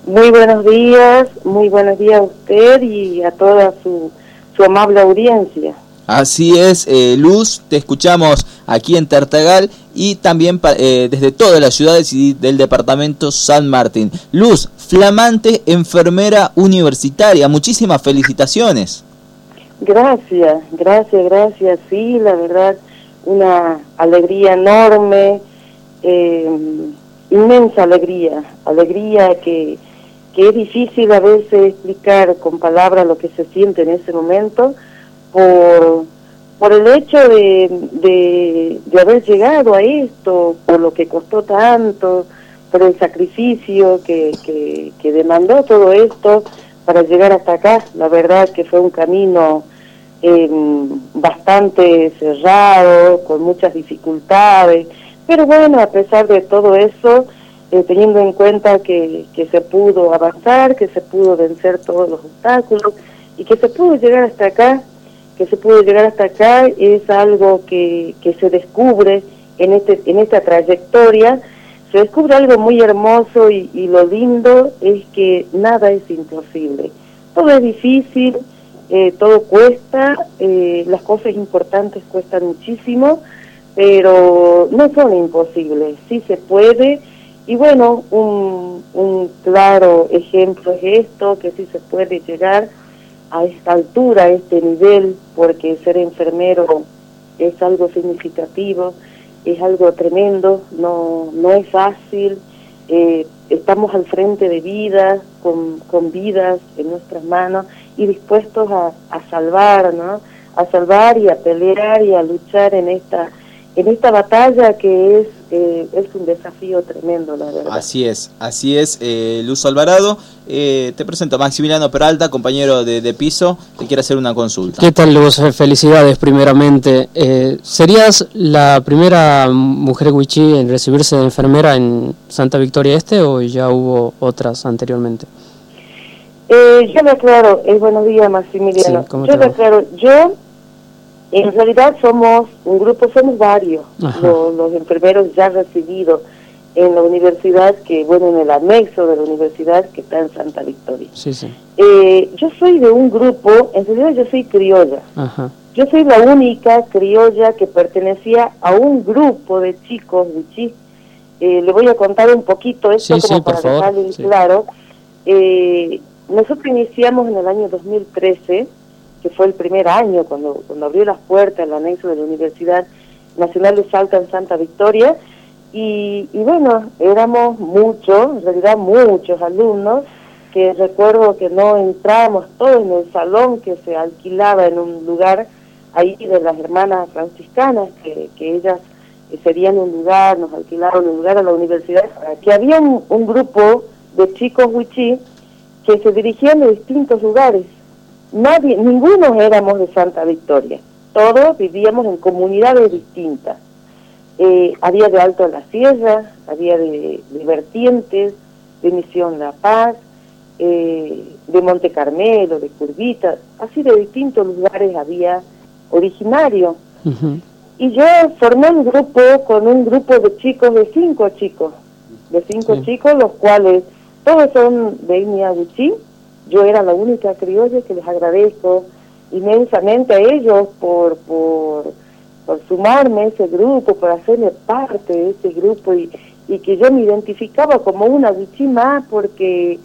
Muy buenos días a usted y a toda su amable audiencia. Así es, Luz, te escuchamos aquí en Tartagal y también desde todas las ciudades y del departamento San Martín. Luz, flamante enfermera universitaria, muchísimas felicitaciones. Gracias. Sí, la verdad, una alegría enorme, inmensa alegría que es difícil a veces explicar con palabras lo que se siente en ese momento por el hecho de haber llegado a esto, por lo que costó tanto, por el sacrificio que demandó todo esto para llegar hasta acá. La verdad que fue un camino bastante cerrado, con muchas dificultades, pero bueno, a pesar de todo eso, teniendo en cuenta que se pudo avanzar, que se pudo vencer todos los obstáculos y que se pudo llegar hasta acá, es algo que se descubre en esta trayectoria. Se descubre algo muy hermoso y lo lindo es que nada es imposible. Todo es difícil, todo cuesta, las cosas importantes cuestan muchísimo, pero no son imposibles, sí se puede. Y bueno, un claro ejemplo es esto, que sí se puede llegar a esta altura, a este nivel, porque ser enfermero es algo significativo, es algo tremendo, no es fácil. Estamos al frente de vidas, con vidas en nuestras manos y dispuestos a salvar, ¿no? A salvar y a pelear y a luchar en esta batalla que es un desafío tremendo, la verdad. Así es, Luz Alvarado. Te presento a Maximiliano Peralta, compañero de piso, que quiere hacer una consulta. ¿Qué tal, Luz? Felicidades primeramente. ¿Serías la primera mujer wichí en recibirse de enfermera en Santa Victoria Este o ya hubo otras anteriormente? Yo le aclaro, buenos días, Maximiliano. Sí, yo le aclaro, en realidad somos un grupo, somos varios, los enfermeros ya recibidos en la universidad, en el anexo de la universidad que está en Santa Victoria. Sí, sí. Yo soy de un grupo, en realidad yo soy criolla. Ajá. Yo soy la única criolla que pertenecía a un grupo de chicos wichí. Le voy a contar un poquito esto para dejarle claro. Nosotros iniciamos en el año 2013, que fue el primer año cuando abrió las puertas el anexo de la Universidad Nacional de Salta en Santa Victoria, y bueno, éramos muchos, en realidad muchos alumnos, que recuerdo que no entrábamos todos en el salón que se alquilaba en un lugar ahí de las hermanas franciscanas, que ellas cedían un lugar, nos alquilaron un lugar a la universidad, que había un grupo de chicos wichí que se dirigían de distintos lugares. Ninguno éramos de Santa Victoria, todos vivíamos en comunidades distintas. Había de Alto de la Sierra, había de Vertientes, de Misión La Paz, de Monte Carmelo, de Curvita, así de distintos lugares había originario. Uh-huh. Y yo formé un grupo con un grupo de chicos, de cinco chicos, los cuales todos son de etnia wichí. Yo era la única criolla, que les agradezco inmensamente a ellos por sumarme a ese grupo, por hacerme parte de ese grupo y que yo me identificaba como una wichí más, porque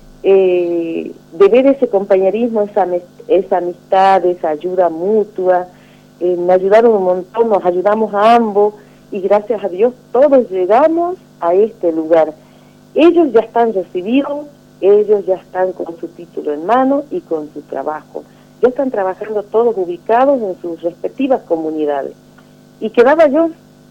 de ver ese compañerismo, esa amistad, esa ayuda mutua, me ayudaron un montón, nos ayudamos a ambos y gracias a Dios todos llegamos a este lugar. Ellos ya están recibidos, ellos ya están con su título en mano y con su trabajo. Ya están trabajando todos ubicados en sus respectivas comunidades. Y quedaba yo,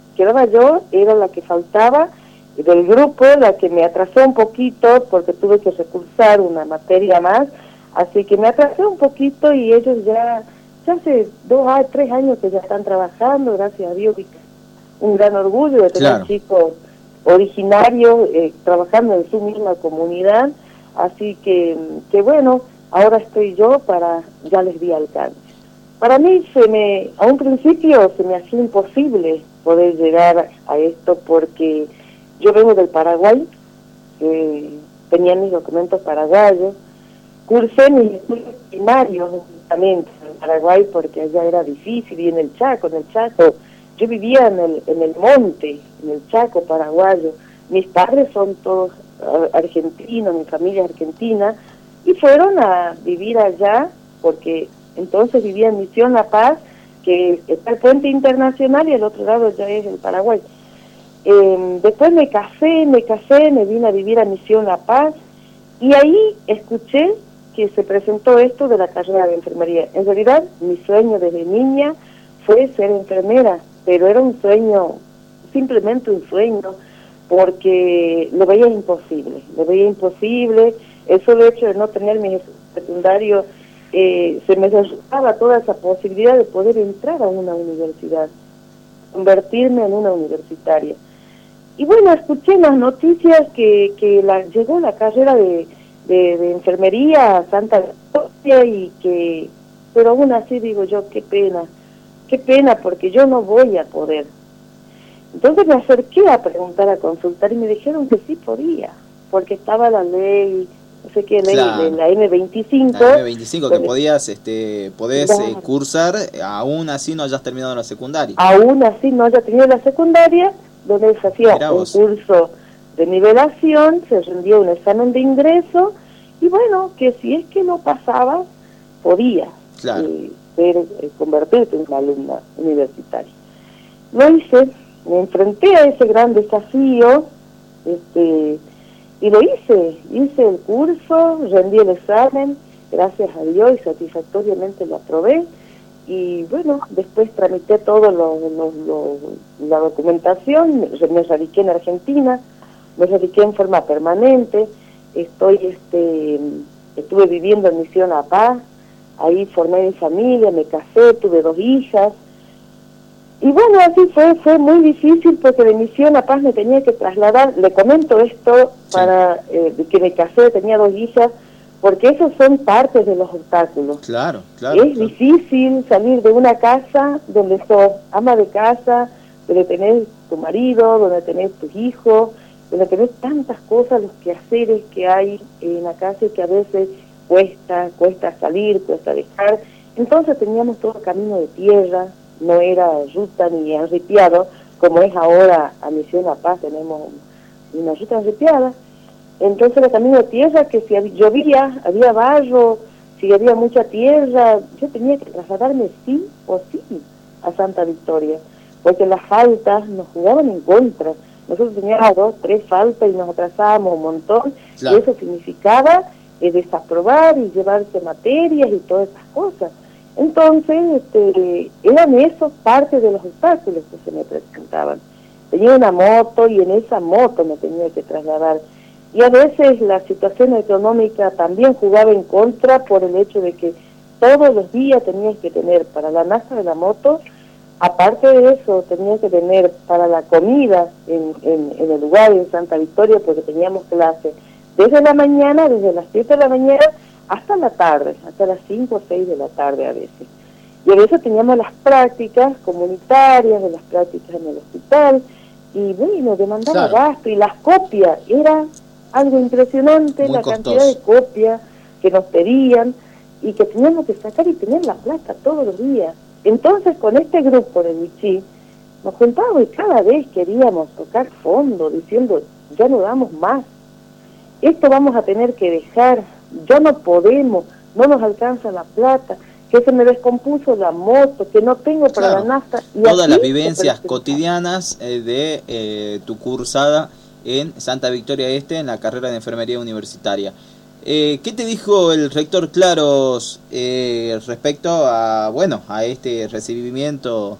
era la que faltaba del grupo, la que me atrasó un poquito porque tuve que recursar una materia más, así que me atrasé un poquito y ellos ya hace 3 años que ya están trabajando, gracias a Dios. Un gran orgullo de tener chicos originarios trabajando en su misma comunidad. Así que bueno, ahora estoy yo ya les di alcance. Para mí a un principio se me hacía imposible poder llegar a esto porque yo vengo del Paraguay, tenía mis documentos paraguayos, cursé mis estudios primarios justamente en Paraguay porque allá era difícil, y en el Chaco, yo vivía en el monte, en el Chaco paraguayo. Mis padres son todos argentinos, mi familia es argentina, y fueron a vivir allá porque entonces vivía en Misión La Paz, que está el puente internacional y el otro lado ya es el Paraguay. Después me casé, me vine a vivir a Misión La Paz, y ahí escuché que se presentó esto de la carrera de enfermería. En realidad, mi sueño desde niña fue ser enfermera, pero era un sueño, simplemente un sueño, porque lo veía imposible, el solo hecho de no tener mi secundario, se me resultaba toda esa posibilidad de poder entrar a una universidad, convertirme en una universitaria. Y bueno, escuché en las noticias que llegó la carrera de enfermería a Santa Victoria, pero aún así digo yo, qué pena, porque yo no voy a poder. Entonces me acerqué a preguntar, a consultar, y me dijeron que sí podía, porque estaba la ley, no sé qué ley, Claro. de la M25. La M25 que podés claro, cursar, aún así no hayas terminado la secundaria. aún así no haya tenido la secundaria, donde se hacía un curso de nivelación, se rendía un examen de ingreso, y bueno, que si es que no pasaba, podía claro. Convertirte en una alumna universitaria. Lo hice, me enfrenté a ese gran desafío, y lo hice el curso, rendí el examen, gracias a Dios, y satisfactoriamente lo aprobé. Y bueno, después tramité todo la documentación, me radiqué en Argentina, me radiqué en forma permanente, estuve viviendo en Misión La Paz, ahí formé mi familia, me casé, tuve 2 hijas. Y bueno, así fue muy difícil porque de Misión La Paz me tenía que trasladar. Le comento esto para que me casé, tenía 2 hijas, porque esos son partes de los obstáculos. Claro. Es difícil salir de una casa donde sos ama de casa, donde tenés tu marido, donde tenés tus hijos, donde tenés tantas cosas, los quehaceres que hay en la casa, y que a veces cuesta salir, cuesta dejar. Entonces teníamos todo camino de tierra, no era ruta ni enripiado, como es ahora a Misión La Paz, tenemos una ruta enripiada. Entonces era camino de tierra, que si llovía, había barro, si había mucha tierra, yo tenía que trasladarme sí o sí a Santa Victoria, porque las faltas nos jugaban en contra. Nosotros teníamos 2, 3 faltas y nos atrasábamos un montón, claro. Y eso significaba desaprobar y llevarse materias y todas esas cosas. Entonces, eran esos parte de los obstáculos que se me presentaban. Tenía una moto y en esa moto me tenía que trasladar. Y a veces la situación económica también jugaba en contra, por el hecho de que todos los días tenías que tener para la nafta de la moto, aparte de eso tenías que tener para la comida en el lugar, en Santa Victoria, porque teníamos clases desde la mañana, desde las 7 de la mañana hasta la tarde, hasta las 5 o 6 de la tarde a veces. Y a veces teníamos las prácticas comunitarias, de las prácticas en el hospital, y bueno, demandaba gasto, y las copias, era algo impresionante, muy la costoso. Cantidad de copias que nos pedían, y que teníamos que sacar y tener la plata todos los días. Entonces, con este grupo de Wichí, nos juntábamos y cada vez queríamos tocar fondo, diciendo, ya no damos más, esto vamos a tener que dejar, ya no podemos, no nos alcanza la plata, que se me descompuso la moto, que no tengo para la nafta. Y todas las vivencias cotidianas de tu cursada en Santa Victoria Este, en la carrera de enfermería universitaria. ¿Qué te dijo el rector Claros respecto a este recibimiento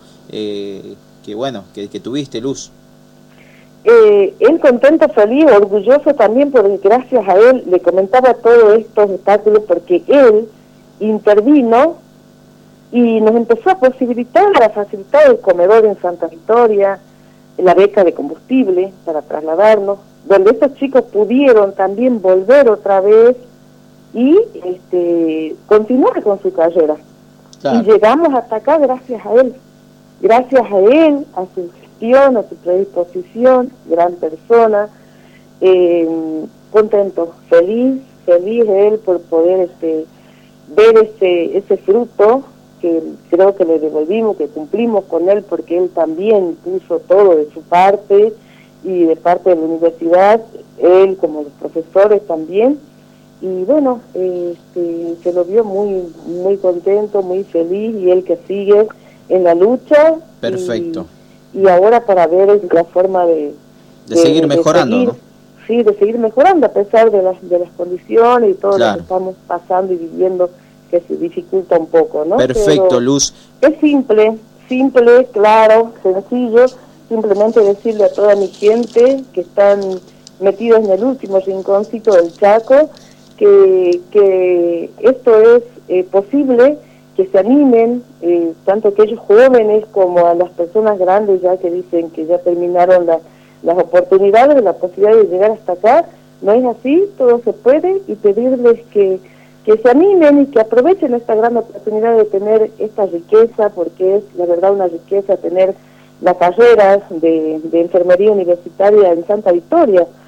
que tuviste, Luz? Él contento, feliz, orgulloso también, porque gracias a él le comentaba todos estos obstáculos, porque él intervino y nos empezó a facilitar el comedor en Santa Victoria, la beca de combustible para trasladarnos, donde estos chicos pudieron también volver otra vez y continuar con su carrera. Claro. Y llegamos hasta acá gracias a él, a su gestión, a su predisposición, gran persona. contento, feliz él por poder ver ese fruto que creo que le devolvimos, que cumplimos con él, porque él también puso todo de su parte y de parte de la universidad, él como los profesores también, y bueno, se lo vio muy contento, muy feliz, y él que sigue en la lucha. Perfecto. Y ahora para ver la forma de seguir mejorando, seguir, ¿no? Sí, de seguir mejorando a pesar de las condiciones y todo claro. lo que estamos pasando y viviendo, que se dificulta un poco, ¿no? Perfecto, pero Luz. Es simple, claro, sencillo, simplemente decirle a toda mi gente que están metidos en el último rinconcito del Chaco, que esto es posible, que se animen, tanto aquellos jóvenes como a las personas grandes ya que dicen que ya terminaron las oportunidades, la posibilidad de llegar hasta acá. No es así, todo se puede, y pedirles que se animen y que aprovechen esta gran oportunidad de tener esta riqueza, porque es la verdad una riqueza tener la carrera de enfermería universitaria en Santa Victoria,